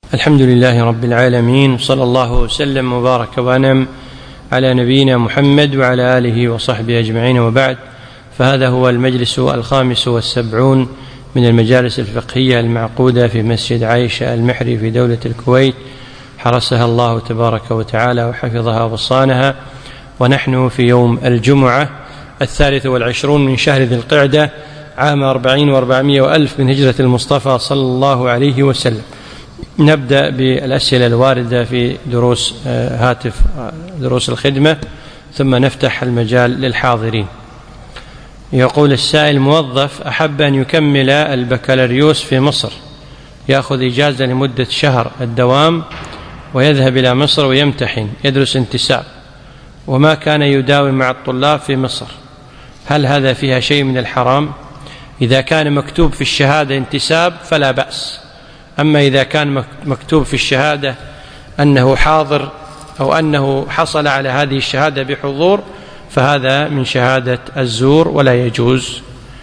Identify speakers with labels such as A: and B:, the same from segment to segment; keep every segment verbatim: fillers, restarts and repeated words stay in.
A: الحمد لله رب العالمين، صلى الله وسلم وبارك وأنعم على نبينا محمد وعلى آله وصحبه أجمعين، وبعد، فهذا هو المجلس الخامس والسبعون من المجالس الفقهية المعقودة في مسجد عائشة المحري في دولة الكويت، حرسها الله تبارك وتعالى وحفظها وصانها. ونحن في يوم الجمعة الثالث والعشرون من شهر ذي القعدة عام أربعين وأربعمائة وألف من هجرة المصطفى صلى الله عليه وسلم. نبدأ بالأسئلة الواردة في دروس هاتف دروس الخدمة، ثم نفتح المجال للحاضرين. يقول السائل: موظف أحب أن يكمل البكالوريوس في مصر، يأخذ إجازة لمدة شهر الدوام ويذهب إلى مصر ويمتحن، يدرس انتساب، وما كان يداوم مع الطلاب في مصر، هل هذا فيها شيء من الحرام؟ إذا كان مكتوب في الشهادة انتساب فلا بأس، أما إذا كان مكتوب في الشهادة أنه حاضر أو أنه حصل على هذه الشهادة بحضور فهذا من شهادة الزور ولا يجوز.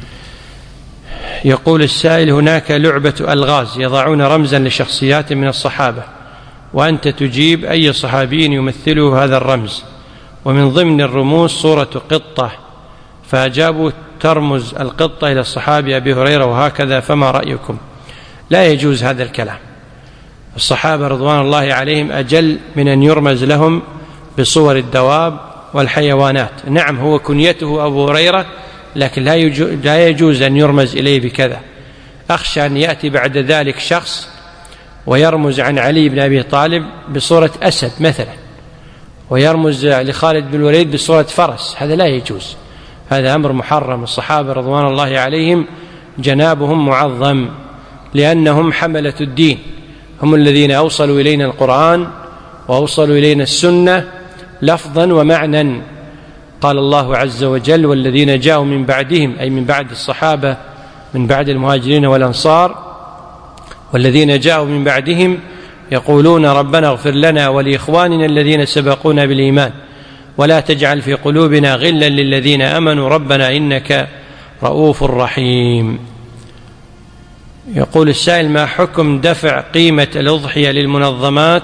A: يقول السائل: هناك لعبة ألغاز يضعون رمزا لشخصيات من الصحابة، وأنت تجيب أي صحابي يمثله هذا الرمز، ومن ضمن الرموز صورة قطة، فأجابوا ترمز القطة إلى الصحابي أبي هريرة وهكذا، فما رأيكم؟ لا يجوز هذا الكلام. الصحابة رضوان الله عليهم أجل من أن يرمز لهم بصور الدواب والحيوانات. نعم، هو كنيته أبو هريرة، لكن لا يجوز أن يرمز إليه بكذا. أخشى أن يأتي بعد ذلك شخص ويرمز عن علي بن أبي طالب بصورة أسد مثلا، ويرمز لخالد بن الوليد بصورة فرس، هذا لا يجوز، هذا أمر محرم. الصحابة رضوان الله عليهم جنابهم معظم، لأنهم حملة الدين، هم الذين أوصلوا إلينا القرآن وأوصلوا إلينا السنة لفظا ومعنى. قال الله عز وجل: والذين جاءوا من بعدهم، أي من بعد الصحابة، من بعد المهاجرين والأنصار، والذين جاءوا من بعدهم يقولون ربنا اغفر لنا ولإخواننا الذين سبقونا بالإيمان ولا تجعل في قلوبنا غلا للذين آمنوا ربنا إنك رؤوف رحيم. يقول السائل: ما حكم دفع قيمة الأضحية للمنظمات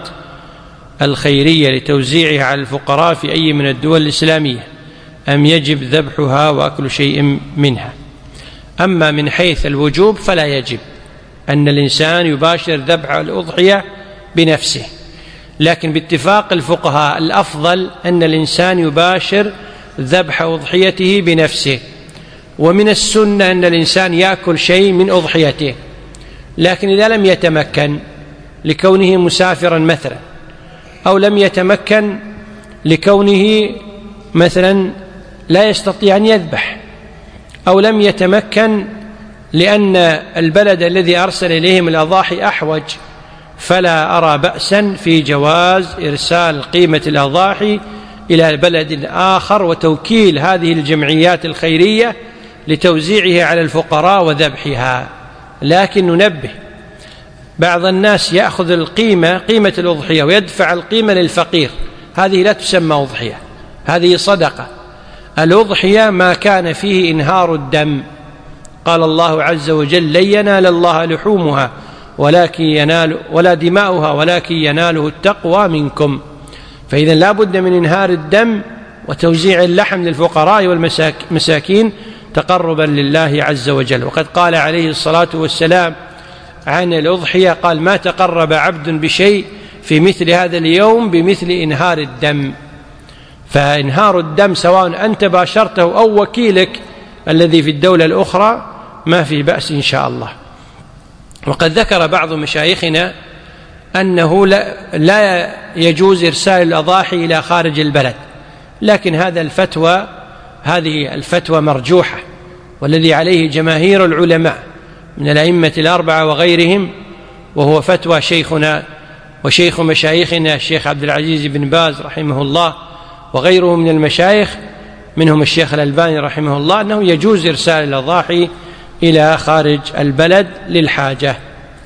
A: الخيرية لتوزيعها على الفقراء في أي من الدول الإسلامية، أم يجب ذبحها وأكل شيء منها؟ أما من حيث الوجوب فلا يجب أن الإنسان يباشر ذبح الأضحية بنفسه، لكن باتفاق الفقهاء الأفضل أن الإنسان يباشر ذبح أضحيته بنفسه، ومن السنة أن الإنسان يأكل شيء من أضحيته، لكن إذا لم يتمكن لكونه مسافرا مثلا، أو لم يتمكن لكونه مثلا لا يستطيع أن يذبح، أو لم يتمكن لأن البلد الذي أرسل إليهم الأضاحي أحوج، فلا أرى بأسا في جواز إرسال قيمة الأضاحي إلى بلد آخر وتوكيل هذه الجمعيات الخيرية لتوزيعها على الفقراء وذبحها. لكن ننبه، بعض الناس يأخذ القيمة قيمة الأضحية ويدفع القيمة للفقير، هذه لا تسمى أضحية، هذه صدقة. الأضحية ما كان فيه إنهار الدم، قال الله عز وجل: لن ينال الله لحومها ولكن ينال ولا دماؤها ولكن يناله التقوى منكم. فإذا لا بد من إنهار الدم وتوزيع اللحم للفقراء والمساكين تقربا لله عز وجل. وقد قال عليه الصلاة والسلام عن الأضحية، قال: ما تقرب عبد بشيء في مثل هذا اليوم بمثل إنهار الدم. فإنهار الدم سواء أنت باشرته أو وكيلك الذي في الدولة الأخرى ما في بأس إن شاء الله. وقد ذكر بعض مشايخنا أنه لا يجوز إرسال الأضاحي إلى خارج البلد، لكن هذا الفتوى هذه الفتوى مرجوحة، والذي عليه جماهير العلماء من الأئمة الأربعة وغيرهم، وهو فتوى شيخنا وشيخ مشايخنا الشيخ عبد العزيز بن باز رحمه الله وغيره من المشايخ، منهم الشيخ الألباني رحمه الله، أنه يجوز إرسال الأضاحي إلى خارج البلد للحاجة.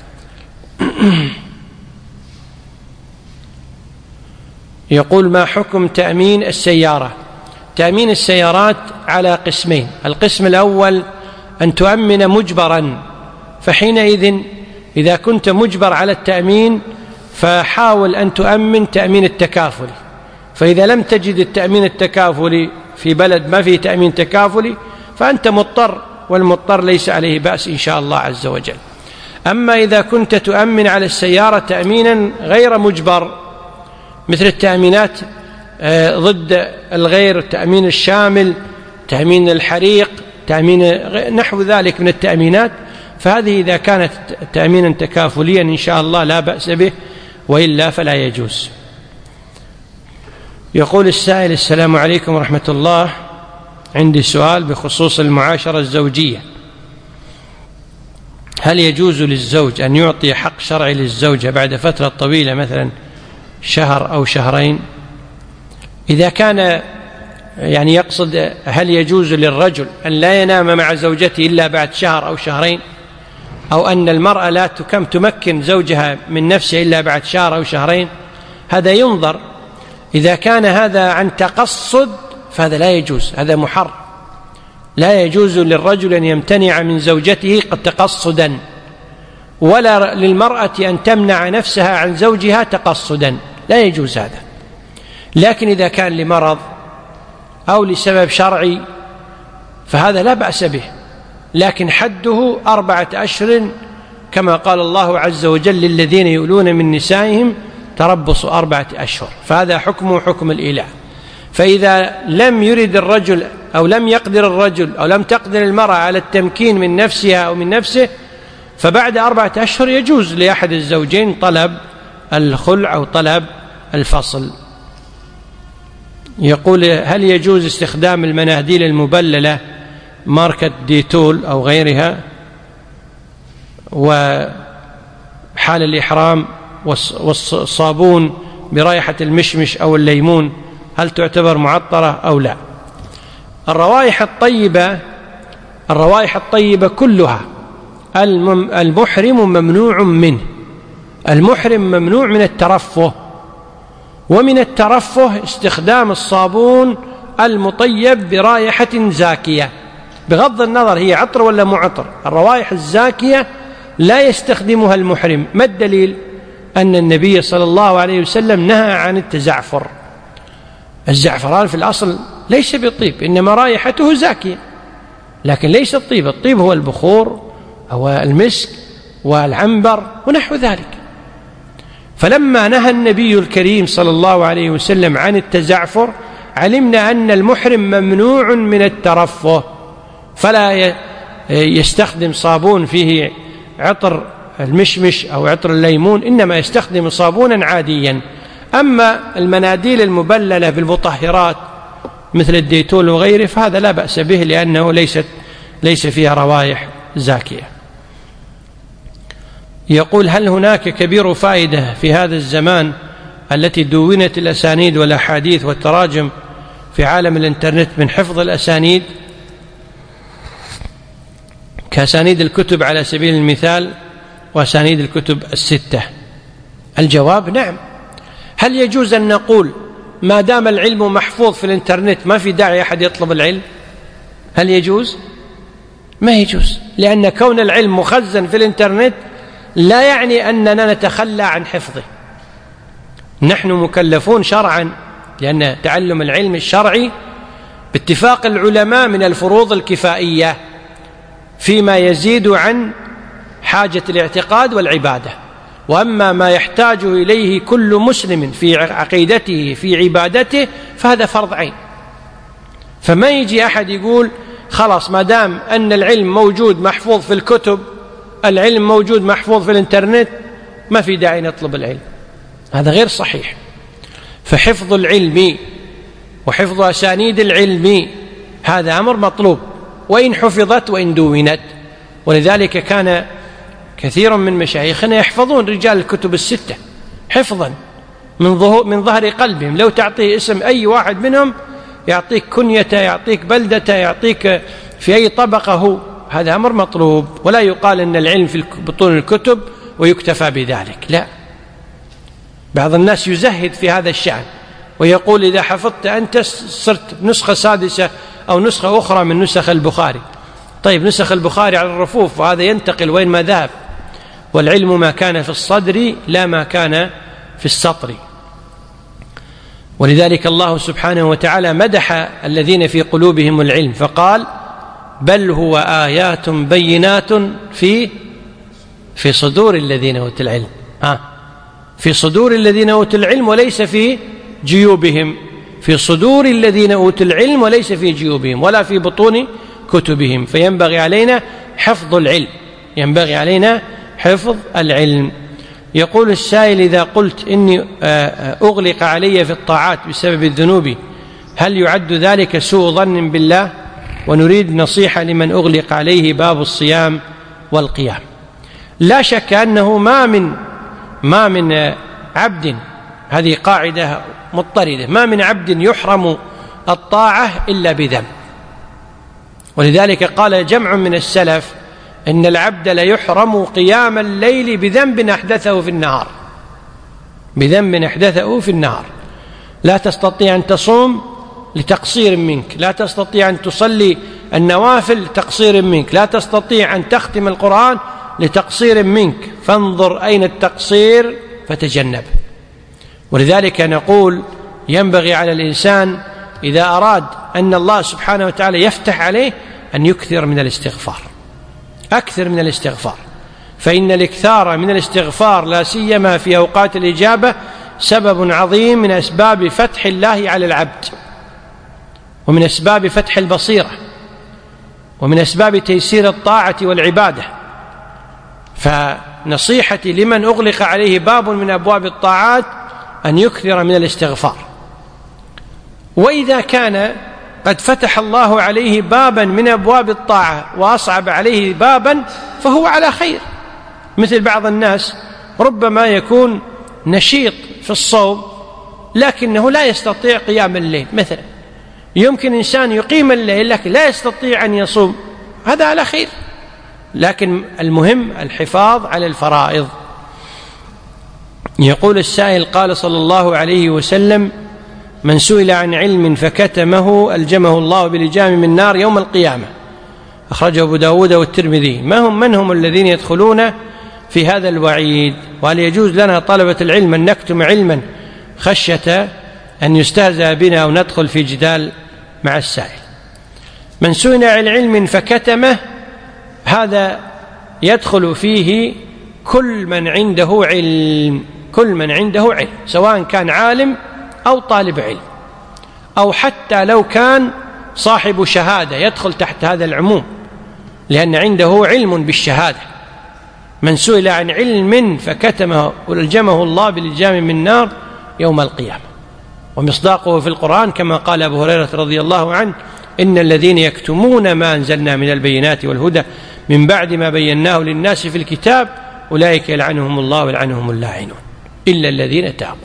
A: يقول: ما حكم تأمين السيارة؟ تأمين السيارات على قسمين: القسم الأول أن تؤمن مجبرا، فحينئذ إذا كنت مجبر على التأمين فحاول أن تؤمن تأمين التكافلي، فإذا لم تجد التأمين التكافلي في بلد ما فيه تأمين تكافلي فأنت مضطر، والمضطر ليس عليه بأس إن شاء الله عز وجل. أما إذا كنت تؤمن على السيارة تأمينا غير مجبر مثل التأمينات ضد الغير، التأمين الشامل، تأمين الحريق، تأمين نحو ذلك من التأمينات، فهذه إذا كانت تأمينا تكافليا إن شاء الله لا بأس به، وإلا فلا يجوز. يقول السائل: السلام عليكم ورحمة الله، عندي سؤال بخصوص المعاشرة الزوجية، هل يجوز للزوج أن يعطي حق شرعي للزوجة بعد فترة طويلة مثلا شهر أو شهرين؟ إذا كان يعني يقصد هل يجوز للرجل أن لا ينام مع زوجته إلا بعد شهر أو شهرين، أو أن المرأة لا تكم تمكن زوجها من نفسه إلا بعد شهر أو شهرين، هذا ينظر. إذا كان هذا عن تقصد فهذا لا يجوز، هذا محرم. لا يجوز للرجل أن يمتنع من زوجته قد تقصدا، ولا للمرأة أن تمنع نفسها عن زوجها تقصدا، لا يجوز هذا. لكن إذا كان لمرض أو لسبب شرعي فهذا لا بأس به، لكن حده أربعة أشهر كما قال الله عز وجل: للذين يؤلون من نسائهم تربص أربعة أشهر، فهذا حكمه حكم الإيلاء. فإذا لم يرد الرجل أو لم يقدر الرجل أو لم تقدر المرأة على التمكين من نفسها أو من نفسه، فبعد أربعة أشهر يجوز لأحد الزوجين طلب الخلع أو طلب الفصل. يقول: هل يجوز استخدام المناديل المبللة ماركة ديتول أو غيرها وحال الإحرام والصابون برائحة المشمش أو الليمون، هل تعتبر معطرة أو لا؟ الروائح الطيبة الروائح الطيبة كلها المحرم ممنوع منه. المحرم ممنوع من الترفه، ومن الترفه استخدام الصابون المطيب برائحة زاكية، بغض النظر هي عطر ولا مو عطر. الروائح الزاكية لا يستخدمها المحرم. ما الدليل؟ أن النبي صلى الله عليه وسلم نهى عن التزعفر. الزعفران في الأصل ليس بالطيب، إنما رائحته زاكية، لكن ليس الطيب. الطيب هو البخور أو المسك والعنبر ونحو ذلك. فلما نهى النبي الكريم صلى الله عليه وسلم عن التزعفر علمنا أن المحرم ممنوع من الترفه، فلا يستخدم صابون فيه عطر المشمش أو عطر الليمون، إنما يستخدم صابونا عاديا. أما المناديل المبللة بالمطهرات مثل الديتول وغيره فهذا لا بأس به، لأنه ليست ليس فيها روائح زاكية. يقول: هل هناك كبير فائدة في هذا الزمان التي دونت الأسانيد والأحاديث والتراجم في عالم الإنترنت من حفظ الأسانيد كأسانيد الكتب على سبيل المثال وأسانيد الكتب الستة؟ الجواب: نعم. هل يجوز أن نقول ما دام العلم محفوظ في الإنترنت ما في داعي أحد يطلب العلم؟ هل يجوز؟ ما يجوز، لأن كون العلم مخزن في الإنترنت لا يعني أننا نتخلى عن حفظه. نحن مكلفون شرعا، لأن تعلم العلم الشرعي باتفاق العلماء من الفروض الكفائية فيما يزيد عن حاجة الاعتقاد والعبادة. وأما ما يحتاج إليه كل مسلم في عقيدته في عبادته فهذا فرض عين. فما يجي أحد يقول خلاص ما دام أن العلم موجود محفوظ في الكتب، العلم موجود محفوظ في الإنترنت، ما في داعي نطلب العلم. هذا غير صحيح. فحفظ العلم وحفظ أسانيد العلم هذا أمر مطلوب، وإن حفظت وإن دونت. ولذلك كان كثير من مشايخنا يحفظون رجال الكتب الستة حفظا من ظهور من ظهر قلبهم. لو تعطيه اسم أي واحد منهم يعطيك كنيته، يعطيك بلدته، يعطيك في أي طبقة هو. هذا أمر مطلوب، ولا يقال أن العلم في بطون الكتب ويكتفى بذلك، لا. بعض الناس يزهد في هذا الشأن ويقول إذا حفظت أنت صرت نسخة سادسة أو نسخة أخرى من نسخ البخاري. طيب نسخ البخاري على الرفوف، وهذا ينتقل وين ما ذهب. والعلم ما كان في الصدر لا ما كان في السطر. ولذلك الله سبحانه وتعالى مدح الذين في قلوبهم العلم فقال بل هو آيات بينات في في صدور الذين أوتوا العلم. آه في صدور الذين أوتوا العلم وليس في جيوبهم، في صدور الذين أوتوا العلم وليس في جيوبهم ولا في بطون كتبهم. فينبغي علينا حفظ العلم، ينبغي علينا حفظ العلم. يقول السائل إذا قلت إني أغلق علي في الطاعات بسبب الذنوب هل يعد ذلك سوء ظن بالله؟ ونريد نصيحة لمن أغلق عليه باب الصيام والقيام. لا شك أنه ما من ما من عبد، هذه قاعدة مضطردة، ما من عبد يحرم الطاعة إلا بذنب. ولذلك قال جمع من السلف إن العبد ليحرم قيام الليل بذنب أحدثه في النهار، بذنب أحدثه في النهار. لا تستطيع أن تصوم لتقصير منك، لا تستطيع أن تصلي النوافل لتقصير منك، لا تستطيع أن تختم القرآن لتقصير منك، فانظر أين التقصير فتجنب. ولذلك نقول ينبغي على الإنسان إذا أراد أن الله سبحانه وتعالى يفتح عليه أن يكثر من الاستغفار، أكثر من الاستغفار، فإن الإكثار من الاستغفار لا سيما في أوقات الإجابة سبب عظيم من أسباب فتح الله على العبد، ومن أسباب فتح البصيرة، ومن أسباب تيسير الطاعة والعبادة. فنصيحتي لمن أغلق عليه باب من أبواب الطاعات أن يكثر من الاستغفار. وإذا كان قد فتح الله عليه بابا من أبواب الطاعة وأصعب عليه بابا فهو على خير. مثل بعض الناس ربما يكون نشيط في الصوم لكنه لا يستطيع قيام الليل مثلا، يمكن إنسان يقيم الليل لكن لا يستطيع أن يصوم، هذا على خير. لكن المهم الحفاظ على الفرائض. يقول السائل قال صلى الله عليه وسلم من سئل عن علم فكتمه ألجمه الله بلجام من نار يوم القيامة، أخرجه أبو داود والترمذي. ما هم من هم الذين يدخلون في هذا الوعيد؟ وهل يجوز لنا طلبة العلم أن نكتم علما خشية أن يستهزأ بنا أو ندخل في جدال مع السائل؟ من سئل عن علم فكتمه هذا يدخل فيه كل من عنده علم، كل من عنده علم سواء كان عالم أو طالب علم أو حتى لو كان صاحب شهادة يدخل تحت هذا العموم، لأن عنده علم بالشهادة. من سئل عن علم فكتمه ألجمه الله بلجام من نار يوم القيامة. ومصداقه في القرآن كما قال أبو هريرة رضي الله عنه إن الذين يكتمون ما أنزلنا من البينات والهدى من بعد ما بيناه للناس في الكتاب أولئك يلعنهم الله ويلعنهم اللاعنون إلا الذين تابوا.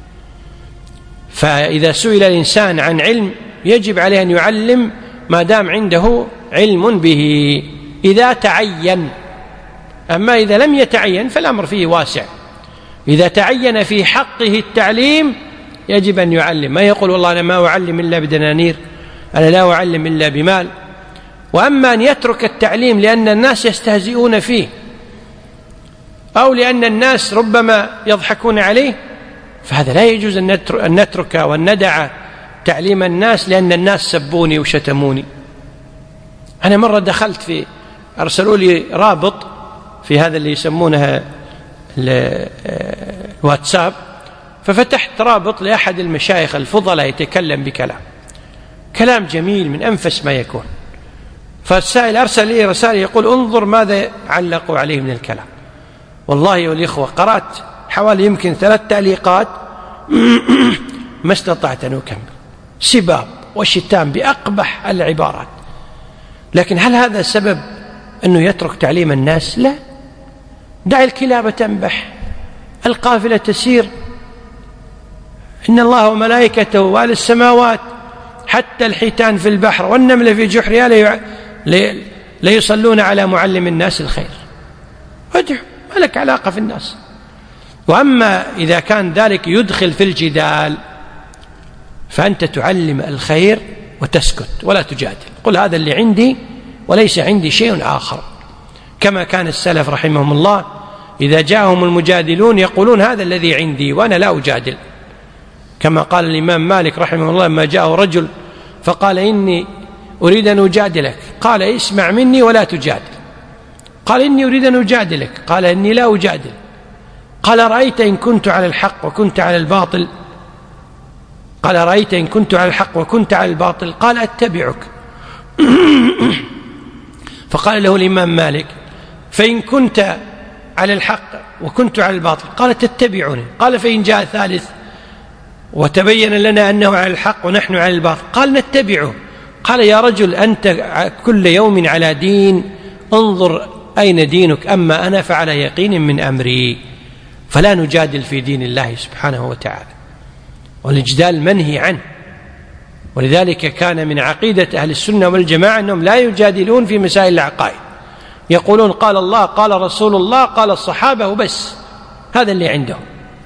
A: فإذا سئل الإنسان عن علم يجب عليه أن يعلم ما دام عنده علم به إذا تعين. أما إذا لم يتعين فالأمر فيه واسع. إذا تعين في حقه التعليم يجب أن يعلم، ما يقول والله أنا ما أعلم إلا بدنانير، أنا لا أعلم إلا بمال. وأما أن يترك التعليم لأن الناس يستهزئون فيه أو لأن الناس ربما يضحكون عليه فهذا لا يجوز أن نترك وأن ندع تعليم الناس لأن الناس سبوني وشتموني. أنا مرة دخلت في أرسلوا لي رابط في هذا اللي يسمونها الواتساب، ففتحت رابط لأحد المشايخ الفضلاء يتكلم بكلام كلام جميل من أنفس ما يكون، فالسائل أرسل لي رسالة يقول انظر ماذا علقوا عليه من الكلام. والله والإخوة قرأت حوالي يمكن ثلاث تعليقات ما استطعت أن أكمل، سباب وشتام بأقبح العبارات. لكن هل هذا سبب أنه يترك تعليم الناس؟ لا، دع الكلاب تنبح، القافلة تسير، إن الله وملائكته وأهل السماوات حتى الحيتان في البحر والنمل في جحرها ليصلون على معلم الناس الخير. ادعو، ما لك علاقة في الناس. وأما إذا كان ذلك يدخل في الجدال فأنت تعلم الخير وتسكت ولا تجادل، قل هذا اللي عندي وليس عندي شيء آخر، كما كان السلف رحمهم الله إذا جاءهم المجادلون يقولون هذا الذي عندي وأنا لا أجادل، كما قال الإمام مالك رحمه الله لما جاءه رجل فقال إني أريد أن أجادلك، قال اسمع مني ولا تجادل. قال إني أريد أن أجادلك، قال إني لا أجادل. قال رأيت إن كنت على الحق وكنت على الباطل، قال رأيت إن كنت على الحق وكنت على الباطل، قال أتبعك. فقال له الإمام مالك فإن كنت على الحق وكنت على الباطل، قال تتبعني. قال فإن جاء ثالث وتبين لنا أنه على الحق ونحن على الباطل، قال نتبعه. قال يا رجل أنت كل يوم على دين، انظر أين دينك، أما أنا فعلى يقين من أمري. فلا نجادل في دين الله سبحانه وتعالى، والجدال منهي عنه. ولذلك كان من عقيدة أهل السنة والجماعة أنهم لا يجادلون في مسائل العقائد، يقولون قال الله قال رسول الله قال الصحابة وبس، هذا اللي عندهم.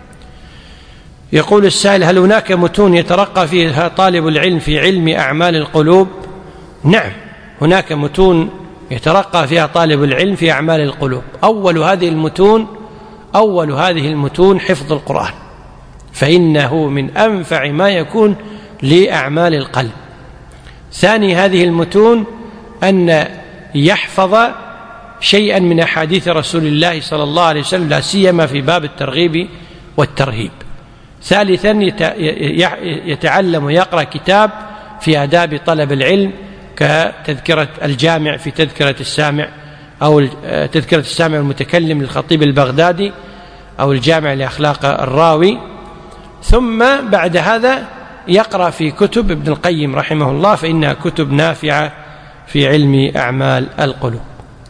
A: يقول السائل هل هناك متون يترقى فيها طالب العلم في علم أعمال القلوب؟ نعم، هناك متون يترقى فيها طالب العلم في أعمال القلوب. أول هذه المتون أول هذه المتون حفظ القرآن، فإنه من أنفع ما يكون لأعمال القلب. ثاني هذه المتون أن يحفظ شيئا من أحاديث رسول الله صلى الله عليه وسلم، لا سيما في باب الترغيب والترهيب. ثالثا يتعلم ويقرأ كتاب في آداب طلب العلم كتذكرة الجامع في تذكرة السامع، أو تذكرة السامع المتكلم للخطيب البغدادي، أو الجامع لأخلاق الراوي. ثم بعد هذا يقرأ في كتب ابن القيم رحمه الله، فإنها كتب نافعة في علم أعمال القلوب.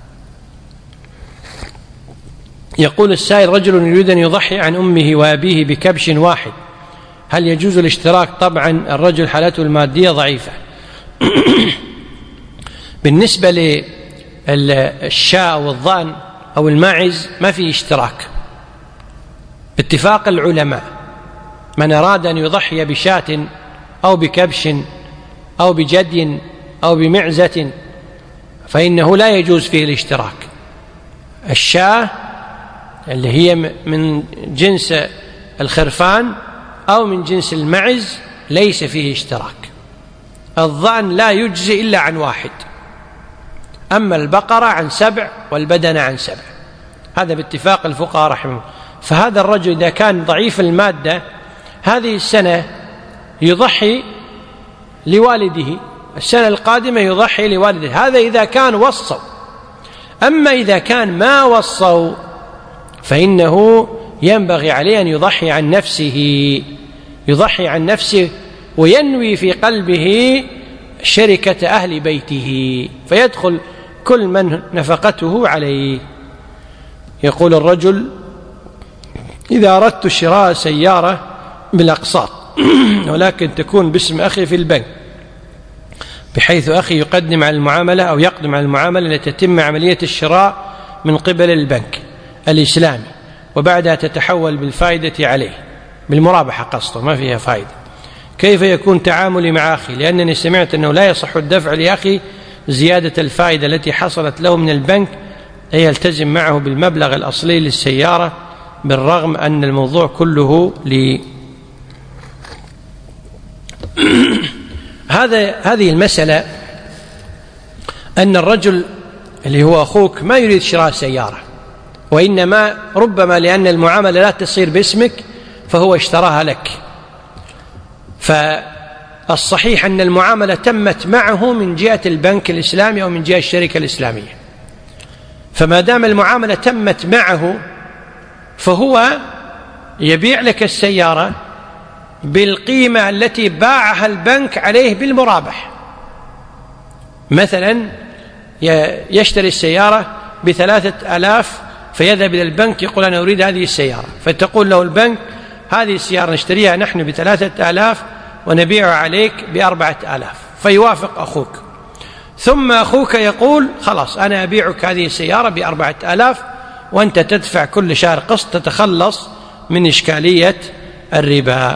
A: يقول السائل رجل يريد أن يضحي عن أمه وأبيه بكبش واحد، هل يجوز الاشتراك؟ طبعا الرجل حالته المادية ضعيفة. بالنسبة للشاة والضأن أو الماعز ما في اشتراك باتفاق العلماء. من أراد أن يضحي بشاة أو بكبش أو بجدي أو بمعزة فإنه لا يجوز فيه الاشتراك. الشاة اللي هي من جنس الخرفان أو من جنس المعز ليس فيه اشتراك. الضأن لا يجزي إلا عن واحد، أما البقرة عن سبع والبدنة عن سبع، هذا باتفاق الفقهاء رحمه الله. فهذا الرجل إذا كان ضعيف المادة هذه السنة يضحي لوالده، السنة القادمة يضحي لوالده، هذا إذا كان وصوا. أما إذا كان ما وصوا فإنه ينبغي عليه أن يضحي عن نفسه، يضحي عن نفسه وينوي في قلبه شركة أهل بيته، فيدخل كل من نفقته عليه. يقول الرجل إذا أردت شراء سيارة بالأقساط ولكن تكون باسم أخي في البنك، بحيث أخي يقدم على المعاملة أو يقدم على المعاملة لتتم عملية الشراء من قبل البنك الإسلامي، وبعدها تتحول بالفائدة عليه، بالمرابحة قصده ما فيها فائدة، كيف يكون تعاملي مع أخي؟ لأنني سمعت أنه لا يصح الدفع لأخي زيادة الفائدة التي حصلت له من البنك، أي يلتزم معه بالمبلغ الأصلي للسيارة بالرغم أن الموضوع كله لي. هذا هذه المسألة أن الرجل اللي هو أخوك ما يريد شراء سيارة، وإنما ربما لأن المعاملة لا تصير باسمك فهو اشتراها لك، فالصحيح أن المعاملة تمت معه من جهة البنك الإسلامي أو من جهة الشركة الإسلامية. فما دام المعاملة تمت معه فهو يبيع لك السيارة بالقيمة التي باعها البنك عليه بالمرابح. مثلا يشتري السيارة بثلاثة آلاف فيذهب إلى البنك يقول أنا أريد هذه السيارة، فتقول له البنك هذه السيارة نشتريها نحن بثلاثة آلاف ونبيعها عليك بأربعة آلاف، فيوافق أخوك، ثم أخوك يقول خلاص أنا أبيعك هذه السيارة بأربعة آلاف وأنت تدفع كل شهر قسط تتخلص من إشكالية الربا.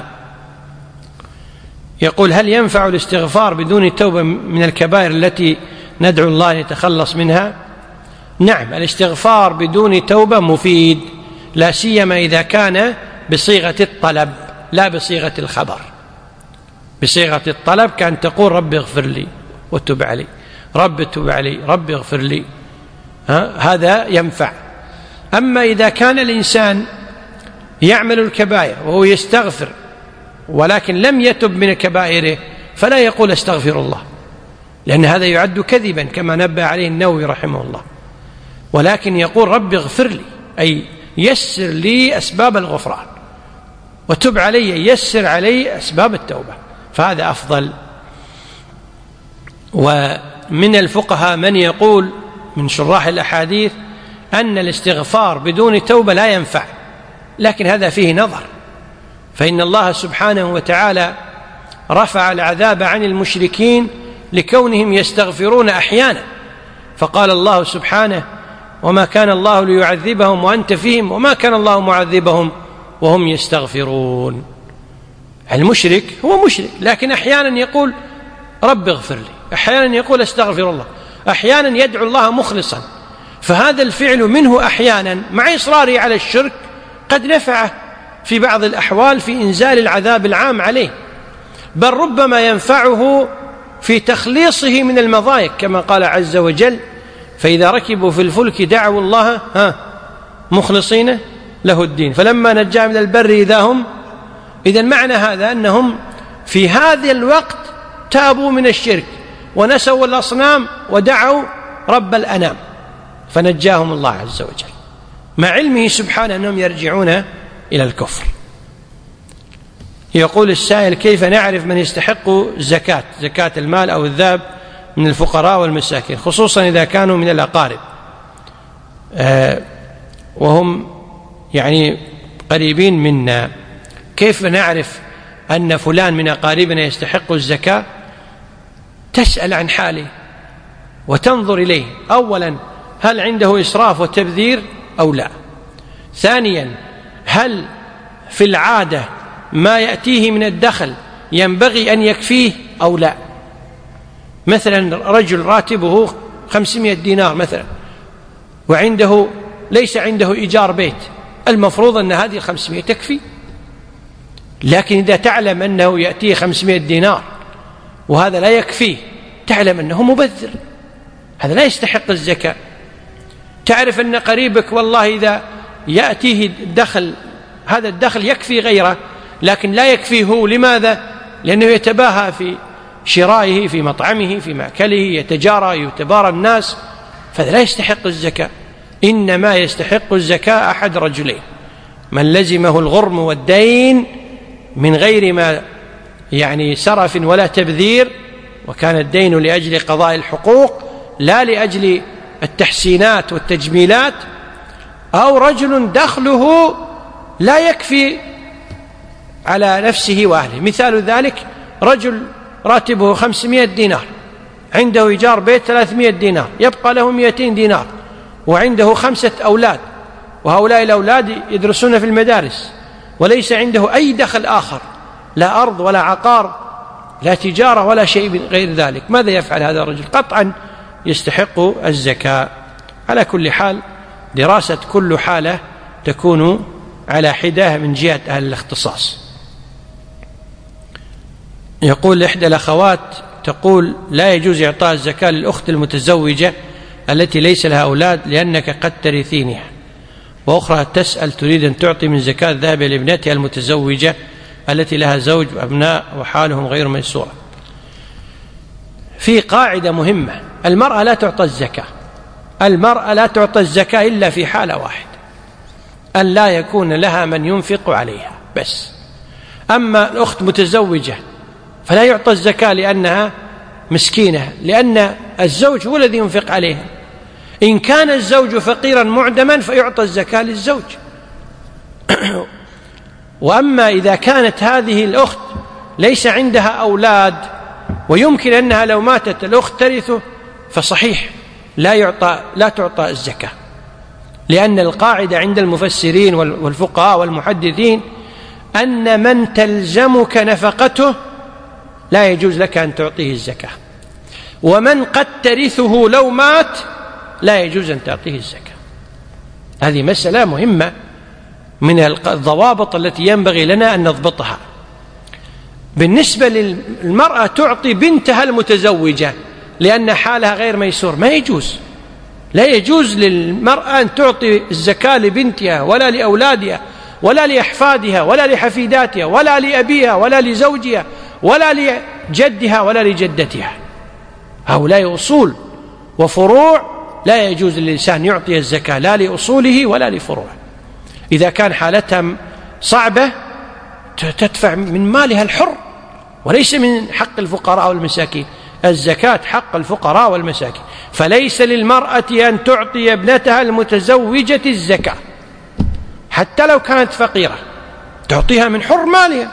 A: يقول هل ينفع الاستغفار بدون توبة من الكبائر التي ندعو الله يتخلص منها؟ نعم، الاستغفار بدون توبة مفيد، لا سيما إذا كان بصيغة الطلب لا بصيغة الخبر. بصيغة الطلب كان تقول رب اغفر لي وتب علي، رب تب علي، رب اغفر لي، ها هذا ينفع. أما إذا كان الإنسان يعمل الكبائر وهو يستغفر ولكن لم يتب من كبائره فلا يقول استغفر الله، لأن هذا يعد كذبا كما نبه عليه النووي رحمه الله، ولكن يقول رب اغفر لي أي يسر لي أسباب الغفران، وتب علي يسر علي أسباب التوبة، فهذا أفضل. ومن الفقهاء من يقول من شراح الأحاديث أن الاستغفار بدون توبة لا ينفع، لكن هذا فيه نظر، فإن الله سبحانه وتعالى رفع العذاب عن المشركين لكونهم يستغفرون أحيانا، فقال الله سبحانه وما كان الله ليعذبهم وأنت فيهم وما كان الله معذبهم وهم يستغفرون. المشرك هو مشرك لكن أحيانا يقول رب اغفر لي، أحيانا يقول استغفر الله، أحيانا يدعو الله مخلصا، فهذا الفعل منه أحيانا مع إصراره على الشرك قد نفعه في بعض الأحوال في إنزال العذاب العام عليه، بل ربما ينفعه في تخليصه من المضايق كما قال عز وجل فإذا ركبوا في الفلك دعوا الله ها مخلصين له الدين فلما نجاهم من البر إذا هم. إذن معنى هذا أنهم في هذا الوقت تابوا من الشرك ونسوا الأصنام ودعوا رب الأنام فنجاهم الله عز وجل، مع علمه سبحانه أنهم يرجعون إلى الكفر. يقول السائل كيف نعرف من يستحق زكاة زكاة المال أو الذهب من الفقراء والمساكين، خصوصا إذا كانوا من الأقارب آه وهم يعني قريبين منا؟ كيف نعرف أن فلان من أقاربنا يستحق الزكاة؟ تسأل عن حاله وتنظر إليه، أولا هل عنده إسراف وتبذير أو لا؟ ثانيا هل في العادة ما يأتيه من الدخل ينبغي أن يكفيه أو لا؟ مثلا رجل راتبه خمسمائة دينار مثلا وعنده ليس عنده إيجار بيت، المفروض أن هذه خمسمائة تكفي، لكن إذا تعلم أنه يأتيه خمسمائة دينار وهذا لا يكفيه تعلم أنه مبذر، هذا لا يستحق الزكاة. تعرف أن قريبك والله إذا يأتيه الدخل هذا الدخل يكفي غيره لكن لا يكفيه، لماذا؟ لأنه يتباهى في شرائه في مطعمه في مأكله، يتجارى يتبارى الناس، فهذا لا يستحق الزكاة. إنما يستحق الزكاة أحد رجلين: من لزمه الغرم والدين من غير ما يعني سرف ولا تبذير، وكان الدين لأجل قضاء الحقوق لا لأجل التحسينات والتجميلات، أو رجل دخله لا يكفي على نفسه وأهله. مثال ذلك رجل راتبه خمسمائة دينار، عنده إيجار بيت ثلاثمائة دينار، يبقى له مئتين دينار، وعنده خمسة أولاد وهؤلاء الأولاد يدرسون في المدارس، وليس عنده أي دخل آخر، لا أرض ولا عقار لا تجارة ولا شيء غير ذلك، ماذا يفعل هذا الرجل؟ قطعا يستحق الزكاة. على كل حال دراسة كل حالة تكون على حدة من جهة أهل الاختصاص. يقول إحدى الأخوات تقول لا يجوز إعطاء الزكاة للأخت المتزوجة التي ليس لها أولاد لأنك قد ترثينها، وأخرى تسأل تريد أن تعطي من زكاة ذهب لابنتها المتزوجة التي لها زوج وأبناء وحالهم غير ميسورة. في قاعدة مهمة: المرأة لا تعطى الزكاة، المرأة لا تعطى الزكاة إلا في حالة واحدة: أن لا يكون لها من ينفق عليها بس. أما الأخت متزوجة فلا يعطى الزكاة لأنها مسكينة، لأن الزوج هو الذي ينفق عليها. إن كان الزوج فقيرا معدما فيعطى الزكاة للزوج. وأما إذا كانت هذه الأخت ليس عندها أولاد ويمكن أنها لو ماتت الأخت ترثه فصحيح لا يعطى لا تعطى الزكاة، لأن القاعدة عند المفسرين والفقهاء والمحدثين أن من تلزمك نفقته لا يجوز لك أن تعطيه الزكاة، ومن قد ترثه لو مات لا يجوز أن تعطيه الزكاة. هذه مسألة مهمة من الضوابط التي ينبغي لنا أن نضبطها. بالنسبة للمرأة تعطي بنتها المتزوجة لأن حالها غير ميسور، ما يجوز، لا يجوز للمرأة أن تعطي الزكاة لبنتها ولا لأولادها ولا لأحفادها ولا لحفيداتها ولا لأبيها ولا لزوجها ولا لجدها ولا لجدتها. هؤلاء أصول وفروع لا يجوز للإنسان يعطي الزكاة لا لأصوله ولا لفروعه. إذا كان حالتها صعبة تدفع من مالها الحر وليس من حق الفقراء والمساكين. الزكاة حق الفقراء والمساكين، فليس للمرأة أن تعطي ابنتها المتزوجة الزكاة حتى لو كانت فقيرة، تعطيها من حر مالها.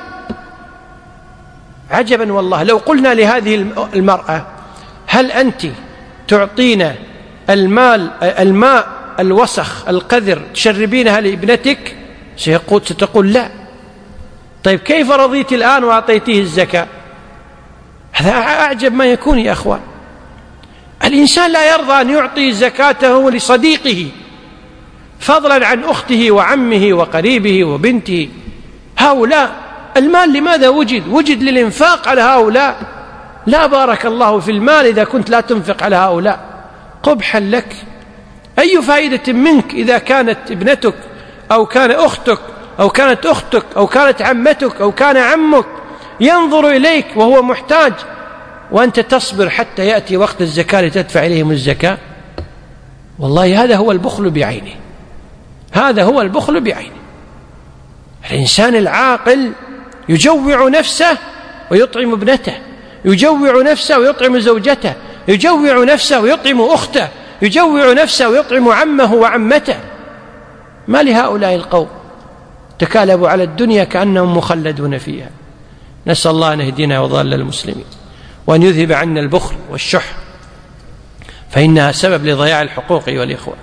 A: عجبا والله، لو قلنا لهذه المرأة هل أنت تعطين المال الماء الوسخ القذر تشربينها لابنتك، سيقول ستقول لا. طيب كيف رضيت الآن وأعطيتيه الزكاة؟ هذا أعجب ما يكون يا أخوان. الإنسان لا يرضى أن يعطي زكاته لصديقه فضلا عن أخته وعمه وقريبه وبنته. هؤلاء المال لماذا وجد؟ وجد للإنفاق على هؤلاء. لا بارك الله في المال إذا كنت لا تنفق على هؤلاء، قبحا لك. أي فائدة منك إذا كانت ابنتك أو كان أختك أو كانت أختك أو كانت عمتك أو كان عمك ينظر إليك وهو محتاج وأنت تصبر حتى يأتي وقت الزكاة لتدفع إليهم الزكاة؟ والله هذا هو البخل بعينه، هذا هو البخل بعينه. الإنسان العاقل يجوع نفسه ويطعم ابنته، يجوع نفسه ويطعم زوجته، يجوع نفسه ويطعم أخته، يجوع نفسه ويطعم عمه وعمته. ما لهؤلاء القوم تكالبوا على الدنيا كأنهم مخلدون فيها. نسأل الله أن يهدينا وضال المسلمين وأن يذهب عنا البخل والشح، فإنها سبب لضياع الحقوق والإخوة.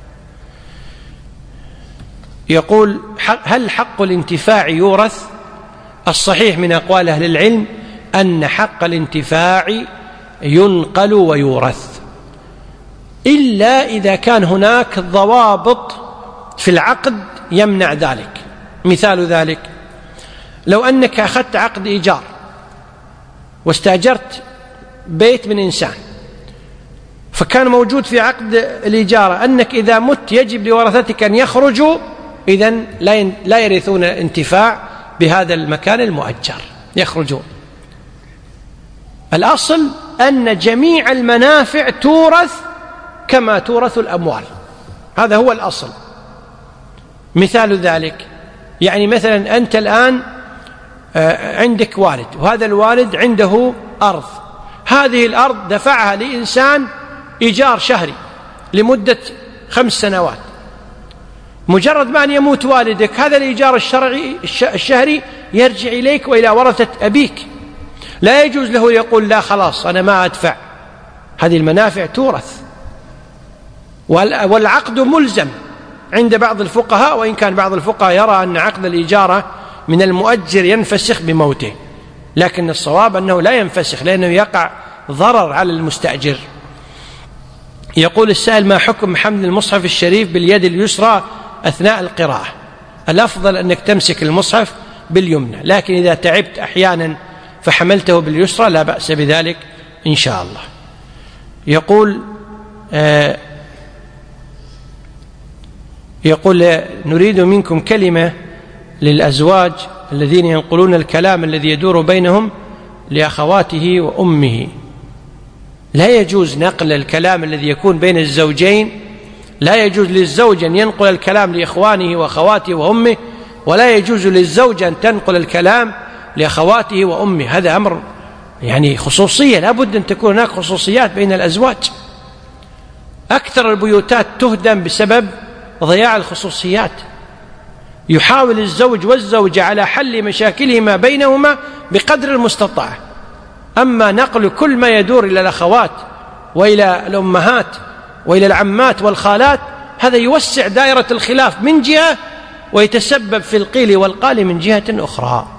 A: يقول هل حق الانتفاع يورث؟ الصحيح من أقوال أهل العلم أن حق الانتفاع ينقل ويورث، إلا إذا كان هناك ضوابط في العقد يمنع ذلك. مثال ذلك لو أنك أخذت عقد إيجار واستأجرت بيت من إنسان، فكان موجود في عقد الإجارة أنك إذا مت يجب لورثتك أن يخرجوا، إذن لا يرثون الانتفاع بهذا المكان المؤجر، يخرجون. الأصل أن جميع المنافع تورث كما تورث الأموال، هذا هو الأصل. مثال ذلك يعني مثلا أنت الآن عندك والد، وهذا الوالد عنده أرض، هذه الأرض دفعها لإنسان إيجار شهري لمدة خمس سنوات. مجرد ما أن يموت والدك هذا الإيجار الشرعي الشهري يرجع إليك وإلى ورثة أبيك، لا يجوز له يقول لا خلاص أنا ما أدفع. هذه المنافع تورث، والعقد ملزم عند بعض الفقهاء، وإن كان بعض الفقهاء يرى أن عقد الإجارة من المؤجر ينفسخ بموته، لكن الصواب أنه لا ينفسخ لأنه يقع ضرر على المستأجر. يقول السائل ما حكم حمل المصحف الشريف باليد اليسرى أثناء القراءة؟ الأفضل أنك تمسك المصحف باليمنى، لكن إذا تعبت أحيانا فحملته باليسرى لا بأس بذلك إن شاء الله. يقول آه يقول نريد منكم كلمة للأزواج الذين ينقلون الكلام الذي يدور بينهم لأخواته وأمه. لا يجوز نقل الكلام الذي يكون بين الزوجين، لا يجوز للزوج أن ينقل الكلام لإخوانه وأخواته وأمه، ولا يجوز للزوج أن تنقل الكلام لأخواته وأمه. هذا أمر يعني خصوصية، لا بد أن تكون هناك خصوصيات بين الأزواج. أكثر البيوتات تهدم بسبب ضياع الخصوصيات. يحاول الزوج والزوجة على حل مشاكلهما بينهما بقدر المستطاع، أما نقل كل ما يدور إلى الأخوات وإلى الأمهات وإلى العمات والخالات هذا يوسع دائرة الخلاف من جهة ويتسبب في القيل والقال من جهة أخرى.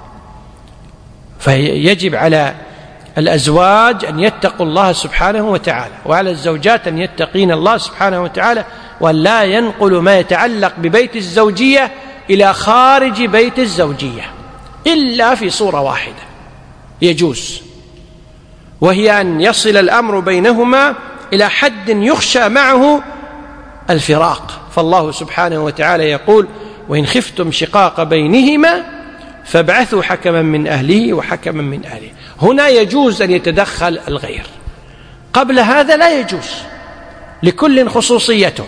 A: فيجب على الأزواج أن يتقوا الله سبحانه وتعالى، وعلى الزوجات أن يتقين الله سبحانه وتعالى، وأن لا ينقل ما يتعلق ببيت الزوجية
B: إلى خارج بيت الزوجية إلا في صورة واحدة يجوز، وهي أن يصل الأمر بينهما إلى حد يخشى معه الفراق. فالله سبحانه وتعالى يقول: وإن خفتم شقاق بينهما فابعثوا حكما من أهله وحكما من أهله. هنا يجوز أن يتدخل الغير، قبل هذا لا يجوز، لكل خصوصيته.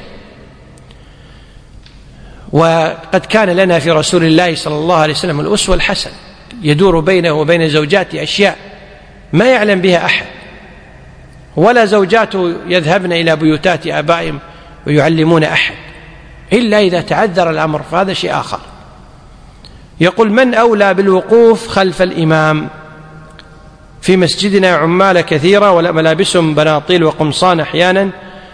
B: وقد كان لنا في رسول الله صلى الله عليه وسلم الأسوة الحسنة، يدور بينه وبين زوجاته أشياء ما يعلم بها أحد، ولا زوجاته يذهبن إلى بيوتات آبائهم ويعلمون أحد إلا إذا تعذر الأمر، فهذا شيء آخر. يقول: من أولى بالوقوف خلف الإمام؟ في مسجدنا عمال كثيرة وملابسهم بناطيل وقمصان أحيانا،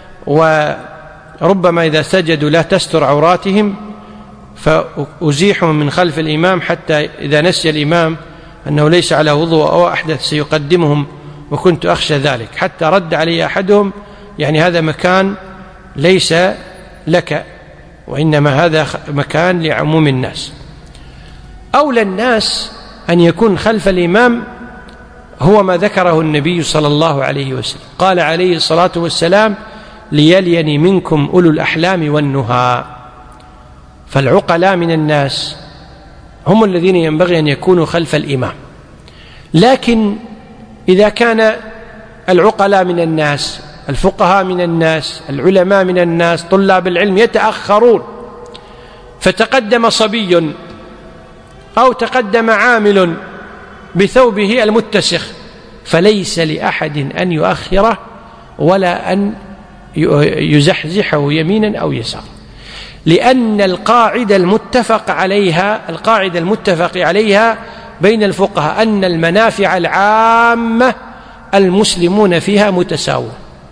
B: وربما إذا سجدوا لا تستر عوراتهم، فأزيحهم من خلف الإمام حتى إذا نسي الإمام أنه ليس على وضوء أو أحدث سيقدمهم، وكنت أخشى ذلك. حتى رد علي أحدهم: يعني هذا مكان ليس لك، وإنما هذا مكان لعموم الناس. أولى الناس أن يكون خلف الإمام هو ما ذكره النبي صلى الله عليه وسلم، قال عليه الصلاة والسلام: ليليني منكم أولو الأحلام والنهى. فالعقلاء من الناس هم الذين ينبغي أن يكونوا خلف الإمام. لكن إذا كان العقلاء من الناس، الفقهاء من الناس، العلماء من الناس، طلاب العلم يتأخرون، فتقدم صبي أو تقدم عامل بثوبه المتسخ، فليس لأحد أن يؤخره ولا أن يزحزحه يمينا أو يسارا، لأن القاعدة المتفق عليها القاعدة المتفق عليها بين الفقهاء أن المنافع العامة المسلمون فيها متساوون.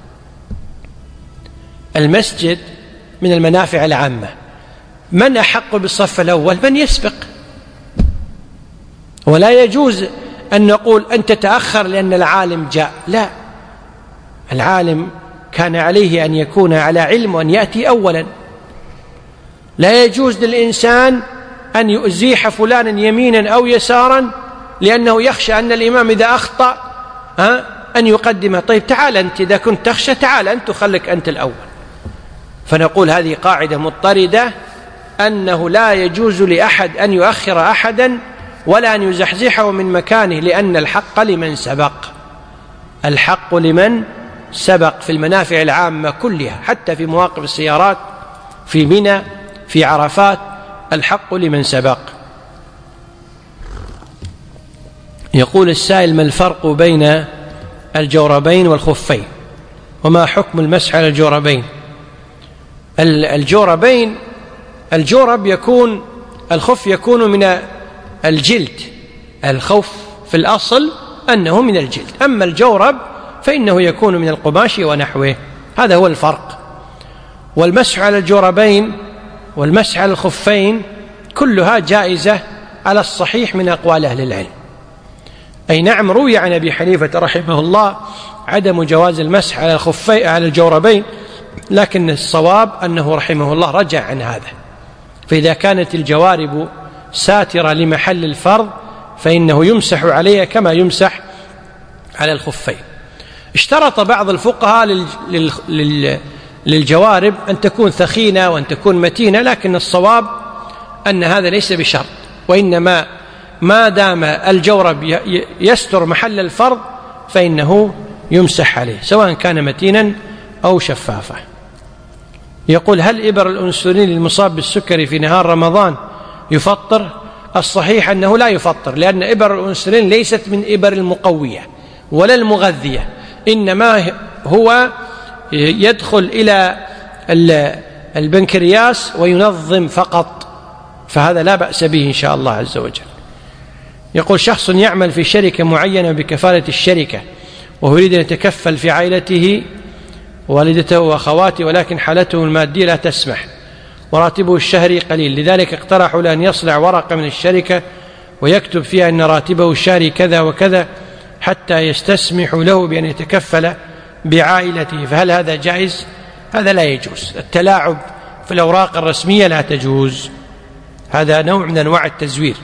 B: المسجد من المنافع العامة، من أحق بالصف الأول؟ من يسبق. ولا يجوز أن نقول أن تتأخر لأن العالم جاء، لا، العالم كان عليه أن يكون على علم وأن يأتي أولا. لا يجوز للإنسان أن يؤزيح فلانا يمينا أو يسارا لأنه يخشى أن الإمام إذا أخطأ أن يقدمه. طيب تعال أنت، إذا كنت تخشى تعال أنت وخلك أنت الأول. فنقول هذه قاعدة مضطردة، أنه لا يجوز لأحد أن يؤخر أحدا ولا أن يزحزحه من مكانه، لأن الحق لمن سبق. الحق لمن سبق في المنافع العامة كلها، حتى في مواقف السيارات، في منى، في عرفات، الحق لمن سبق. يقول السائل: ما الفرق بين الجوربين والخفين؟ وما حكم المسح على الجوربين؟ الجوربين، الجورب يكون، الخف يكون من الجلد، الخف في الأصل أنه من الجلد، أما الجورب فإنه يكون من القماش ونحوه، هذا هو الفرق. والمسح على الجوربين والمسح على الخفين كلها جائزة على الصحيح من أقوال أهل العلم. أي نعم، روي عن أبي حنيفة رحمه الله عدم جواز المسح على الخفين على الجوربين، لكن الصواب أنه رحمه الله رجع عن هذا. فإذا كانت الجوارب ساترة لمحل الفرض فإنه يمسح عليها كما يمسح على الخفين. اشترط بعض الفقهاء للجوارب أن تكون ثخينة وأن تكون متينة، لكن الصواب أن هذا ليس بشرط، وإنما ما دام الجورب يستر محل الفرض فإنه يمسح عليه سواء كان متينا أو شفافا. يقول: هل إبر الأنسولين للمصاب بالسكري في نهار رمضان يفطر؟ الصحيح أنه لا يفطر، لأن إبر الأنسولين ليست من إبر المقوية ولا المغذية، إنما هو يدخل إلى البنكرياس وينظم فقط، فهذا لا بأس به إن شاء الله عز وجل. يقول: شخص يعمل في شركة معينة بكفالة الشركة وهو يريد أن يتكفل في عائلته والدته وأخواته، ولكن حالته المادية لا تسمح وراتبه الشهري قليل، لذلك اقترحوا له أن يصنع ورقة من الشركة ويكتب فيها أن راتبه الشهري كذا وكذا حتى يستسمح له بأن يتكفل بعائلته، فهل هذا جائز؟ هذا لا يجوز. التلاعب في الأوراق الرسمية لا تجوز. هذا نوع من أنواع التزوير.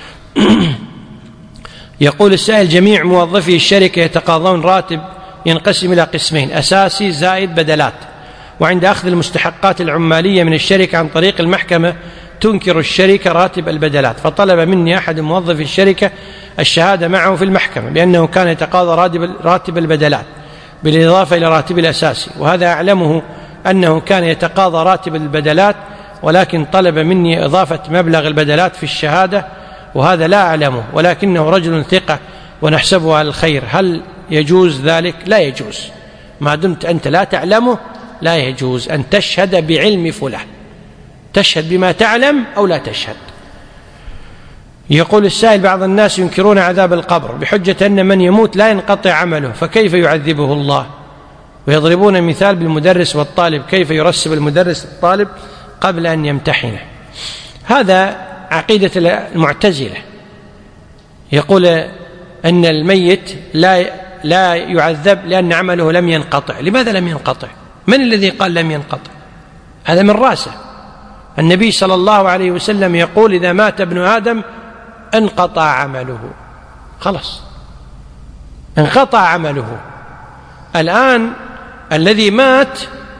B: يقول السائل: جميع موظفي الشركة يتقاضون راتب ينقسم إلى قسمين: أساسي زائد بدلات، وعند أخذ المستحقات العمالية من الشركة عن طريق المحكمة تنكر الشركة راتب البدلات، فطلب مني أحد موظفي الشركة الشهادة معه في المحكمة بأنه كان يتقاضى راتب البدلات بالإضافة إلى راتب الأساسي، وهذا أعلمه أنه كان يتقاضى راتب البدلات، ولكن طلب مني إضافة مبلغ البدلات في الشهادة، وهذا لا أعلمه، ولكنه رجل ثقة ونحسبه على الخير. هل يجوز ذلك؟ لا يجوز، ما دمت أنت لا تعلمه لا يجوز أن تشهد بعلم فلان، تشهد بما تعلم أو لا تشهد. يقول السائل: بعض الناس ينكرون عذاب القبر بحجة أن من يموت لا ينقطع عمله، فكيف يعذبه الله؟ ويضربون مثال بالمدرس والطالب، كيف يرسب المدرس الطالب قبل أن يمتحنه؟ هذا عقيدة المعتزلة، يقول أن الميت لا لا يعذب لأن عمله لم ينقطع. لماذا لم ينقطع؟ من الذي قال لم ينقطع؟ هذا من راسه. النبي صلى الله عليه وسلم يقول: إذا مات ابن آدم انقطع عمله، خلاص انقطع عمله. الآن الذي مات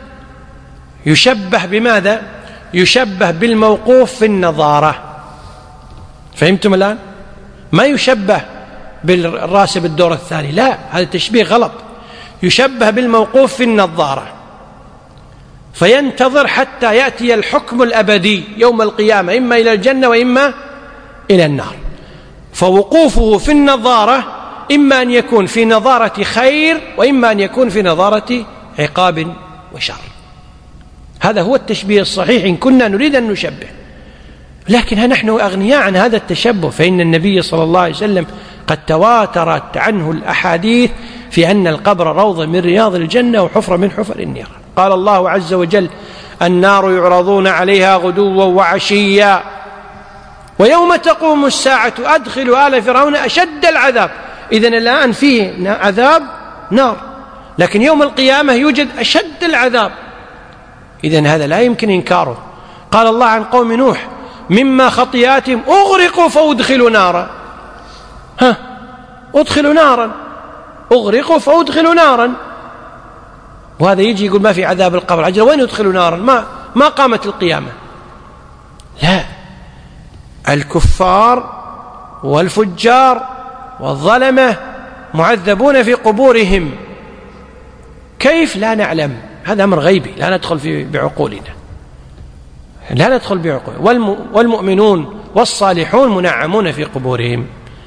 B: يشبه بماذا؟ يشبه بالموقوف في النظارة. فهمتم الآن؟ ما يشبه بالراسب الدور الثاني، لا، هذا تشبيه غلط. يشبه بالموقوف في النظارة، فينتظر حتى يأتي الحكم الأبدي يوم القيامة، إما إلى الجنة وإما إلى النار. فوقوفه في النظارة إما أن يكون في نظارة خير وإما أن يكون في نظارة عقاب وشر. هذا هو التشبيه الصحيح إن كنا نريد أن نشبه، لكن نحن أغنياء عن هذا التشبه، فإن النبي صلى الله عليه وسلم قد تواترت عنه الأحاديث في أن القبر روضة من رياض الجنة وحفرة من حفر النيران. قال الله عز وجل: النار يعرضون عليها غدوا وعشيا ويوم تقوم الساعة أدخلوا آل فرعون أشد العذاب. إذن الآن فيه عذاب نار، لكن يوم القيامة يوجد أشد العذاب، إذن هذا لا يمكن إنكاره. قال الله عن قوم نوح: مما خطياتهم أغرقوا فأدخلوا نارا. ها، أدخلوا نارا، أغرقوا فأدخلوا نارا. وهذا يجي يقول ما في عذاب القبر، عجل وين يدخلوا نارا؟ ما ما قامت القيامة. لا، الكفار والفجار والظلمة معذبون في قبورهم. كيف؟ لا نعلم، هذا أمر غيبي لا ندخل في بعقولنا، لا ندخل بعقولنا. والم والمؤمنون والصالحون منعمون في قبورهم.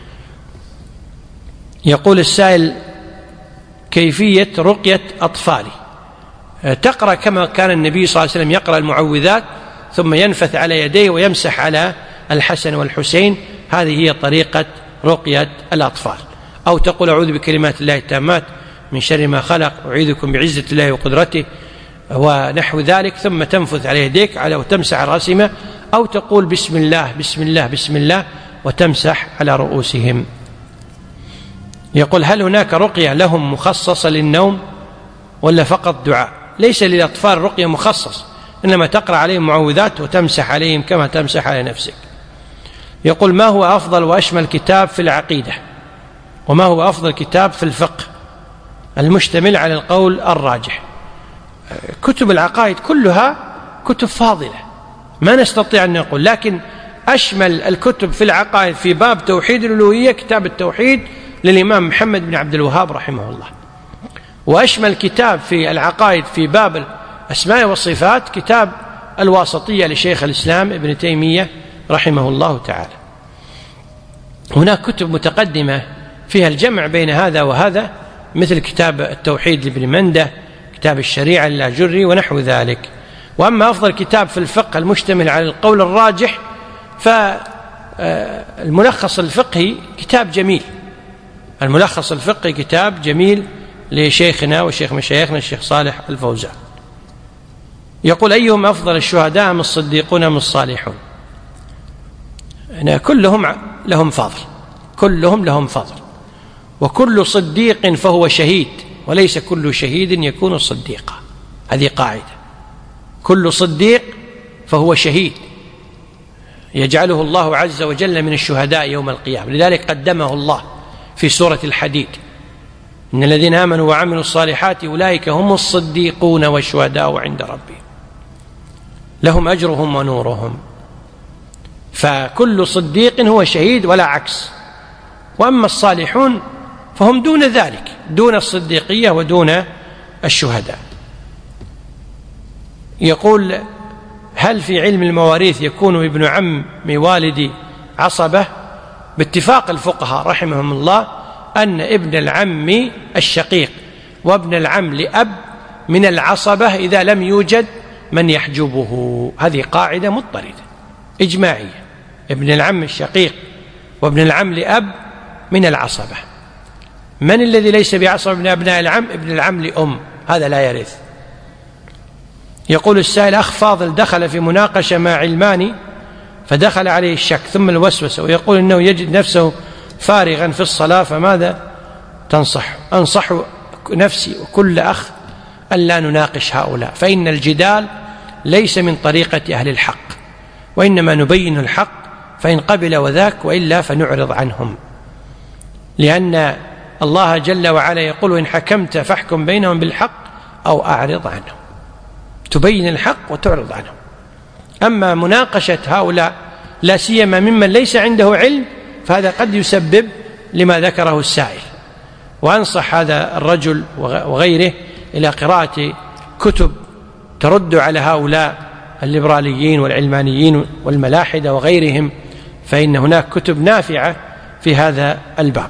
B: يقول السائل: كيفية رقية أطفالي؟ تقرأ كما كان النبي صلى الله عليه وسلم يقرأ المعوذات ثم ينفث على يديه ويمسح على الحسن والحسين، هذه هي طريقة رقية الأطفال. أو تقول: أعوذ بكلمات الله التامات من شر ما خلق، أعيذكم بعزة الله وقدرته، ونحو ذلك، ثم تنفث على يديك على وتمسح الرسمة، أو تقول بسم الله بسم الله بسم الله وتمسح على رؤوسهم. يقول: هل هناك رقية لهم مخصصة للنوم ولا فقط دعاء؟ ليس للأطفال رقية مخصص، إنما تقرأ عليهم معوذات وتمسح عليهم كما تمسح على نفسك. يقول: ما هو أفضل وأشمل كتاب في العقيدة؟ وما هو أفضل كتاب في الفقه المشتمل على القول الراجح؟ كتب العقائد كلها كتب فاضلة ما نستطيع أن نقول، لكن أشمل الكتب في العقائد في باب توحيد الألوهية كتاب التوحيد للإمام محمد بن عبد الوهاب رحمه الله، وأشمل كتاب في العقائد في باب الأسماء والصفات كتاب الواسطية لشيخ الإسلام ابن تيمية رحمه الله تعالى. هناك كتب متقدمة فيها الجمع بين هذا وهذا، مثل كتاب التوحيد لابن منده، كتاب الشريعة للآجري ونحو ذلك. وأما أفضل كتاب في الفقه المشتمل على القول الراجح فالملخص الفقهي كتاب جميل، الملخص الفقهي كتاب جميل لشيخنا وشيخ مشايخنا الشيخ صالح الفوزان. يقول: أيهم أفضل الشهداء من الصديقون من الصالحون؟ كلهم لهم فضل، كلهم لهم فضل، وكل صديق فهو شهيد، وليس كل شهيد يكون صديقا. هذه قاعدة، كل صديق فهو شهيد،
A: يجعله الله عز وجل من الشهداء يوم القيامة. لذلك قدمه الله في سورة الحديد: إن الذين آمنوا وعملوا الصالحات أولئك هم الصديقون والشهداء عند ربهم لهم أجرهم ونورهم. فكل صديق هو شهيد ولا عكس. وأما الصالحون فهم دون ذلك، دون الصديقية ودون الشهداء. يقول: هل في علم المواريث يكون ابن عم والدي عصبة؟ باتفاق الفقهاء رحمهم الله أن ابن العم الشقيق وابن العم لأب من العصبة إذا لم يوجد من يحجبه. هذه قاعدة مضطردة إجماعية: ابن العم الشقيق وابن العم لأب من العصبة. من الذي ليس بعصبة من أبناء العم؟ ابن العم لأم، هذا لا يرث. يقول السائل: أخ فاضل دخل في مناقشة مع علماني فدخل عليه الشك ثم الوسوسة، ويقول إنه يجد نفسه فارغا في الصلاة، فماذا تنصح؟ أنصح نفسي وكل أخ ألا نناقش هؤلاء، فإن الجدال ليس من طريقة أهل الحق، وإنما نبين الحق، فإن قبل وذاك، وإلا فنعرض عنهم. لأن الله جل وعلا يقول: إن حكمت فاحكم بينهم بالحق أو أعرض عنهم. تبين الحق وتعرض عنهم. أما مناقشة هؤلاء لا سيما ممن ليس عنده علم فهذا قد يسبب لما ذكره السائل. وأنصح هذا الرجل وغيره إلى قراءة كتب ترد على هؤلاء الليبراليين والعلمانيين والملاحدة وغيرهم، فإن هناك كتب نافعة في هذا الباب.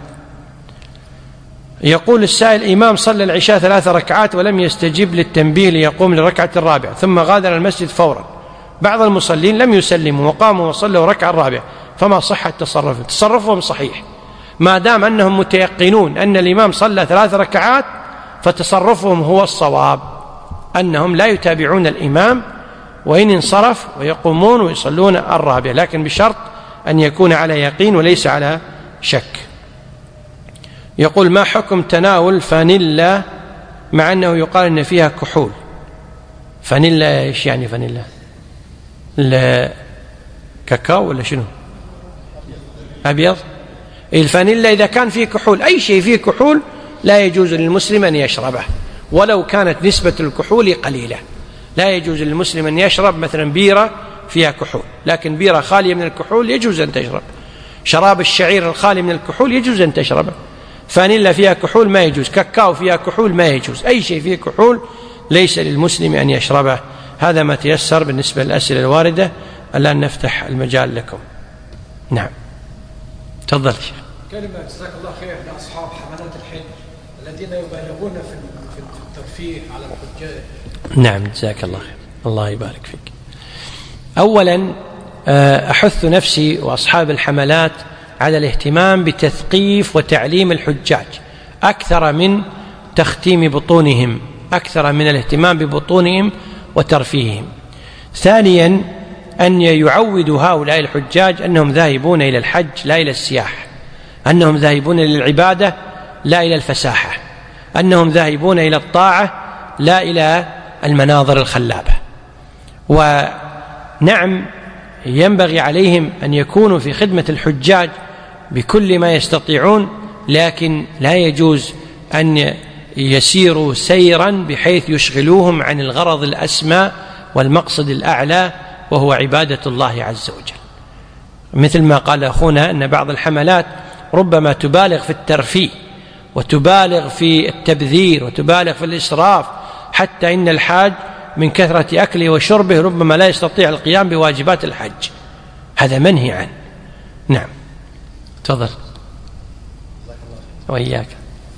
A: يقول السائل: إمام صلى العشاء ثلاث ركعات ولم يستجب للتنبيه ليقوم للركعة الرابعة، ثم غادر المسجد فورا. بعض المصلين لم يسلموا وقاموا وصلوا الركعة الرابعة، فما صحة تصرفهم؟ تصرفهم صحيح ما دام أنهم متيقنون أن الإمام صلى ثلاث ركعات، فتصرفهم هو الصواب، أنهم لا يتابعون الإمام، وإن انصرف ويقومون ويصلون الرابعة، لكن بشرط أن يكون على يقين وليس على شك. يقول: ما حكم تناول فانيلا مع أنه يقال أن فيها كحول؟ فانيلا إيش يعني فانيلا؟ الكاكاو ولا شنو؟ أبيض. الفانيلا إذا كان فيه كحول، أي شيء فيه كحول لا يجوز للمسلم أن يشربه ولو كانت نسبة الكحول قليلة. لا يجوز للمسلم أن يشرب مثلا بيرة فيها كحول، لكن بيرة خالية من الكحول يجوز أن تشرب. شراب الشعير الخالي من الكحول يجوز أن تشربه. فانيلا فيها كحول ما يجوز، كاكاو فيها كحول ما يجوز، أي شيء فيه كحول ليس للمسلم أن يشربه. هذا ما تيسر بالنسبة للأسئلة الواردة. الآن نفتح المجال لكم. نعم تفضل شيخ.
B: كلمة جزاك الله خير لأصحاب حملات الحج الذين يبالغون في الترفيه على الحجاج.
A: نعم جزاك الله خير، الله يبارك فيك. أولا أحث نفسي وأصحاب الحملات على الاهتمام بتثقيف وتعليم الحجاج أكثر من تختيم بطونهم، أكثر من الاهتمام ببطونهم وترفيههم. ثانيا أن يعودوا هؤلاء الحجاج أنهم ذاهبون إلى الحج لا إلى السياح، أنهم ذاهبون إلى العبادة لا إلى الفساحة، أنهم ذاهبون إلى الطاعة لا إلى المناظر الخلابة. ونعم ينبغي عليهم أن يكونوا في خدمة الحجاج بكل ما يستطيعون، لكن لا يجوز أن يسيروا سيرا بحيث يشغلوهم عن الغرض الأسمى والمقصد الأعلى وهو عبادة الله عز وجل. مثل ما قال أخونا أن بعض الحملات ربما تبالغ في الترفيه وتبالغ في التبذير وتبالغ في الإسراف، حتى إن الحاج من كثرة أكله وشربه ربما لا يستطيع القيام بواجبات الحج، هذا منهي عنه. نعم تفضل. وإياك.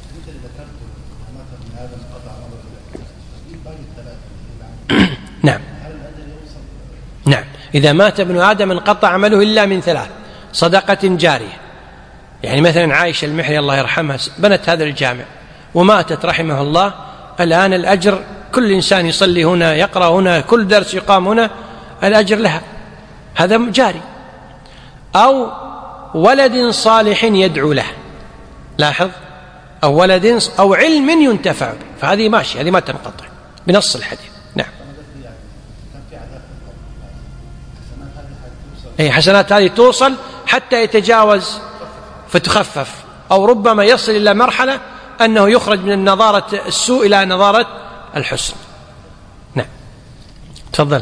A: نعم نعم إذا مات ابن آدم انقطع عمله إلا من ثلاث: صدقة جارية، يعني مثلا عائشة المحري الله يرحمها بنت هذا الجامع وماتت رحمه الله، الآن الأجر كل إنسان يصلي هنا يقرأ هنا كل درس يقام هنا الأجر لها، هذا جاري. أو ولد صالح يدعو له، لاحظ، أو ولد أو علم ينتفع به، فهذه ماشي، هذه ما تنقطع بنص الحديث. نعم
B: أي حسنات هذه توصل حتى يتجاوز فتخفف، أو ربما يصل إلى مرحلة أنه يخرج من نظارة السوء إلى نظارة الحسن. نعم تفضل.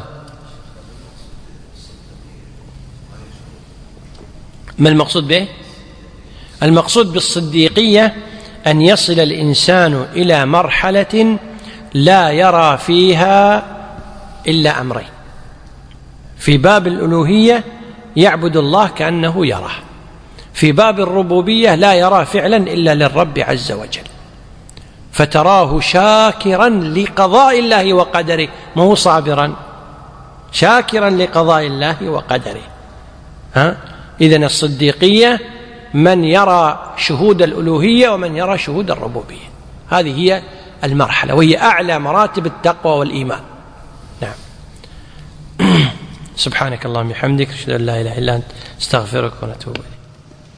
B: ما المقصود به؟ المقصود بالصديقية أن يصل الإنسان إلى مرحلة لا يرى فيها إلا أمرين: في باب الألوهية يعبد الله كأنه يراه، في باب الربوبية لا يرى فعلا إلا للرب عز وجل، فتراه شاكرا لقضاء الله وقدره، ما هو صابرا، شاكرا لقضاء الله وقدره. ها؟ إذن الصديقية من يرى شهود الألوهية ومن يرى شهود الربوبية، هذه هي المرحلة، وهي أعلى مراتب التقوى والإيمان. نعم. سبحانك اللهم وبحمدك، أشهد أن لا إله إلا أنت، استغفرك ونتوب إليك.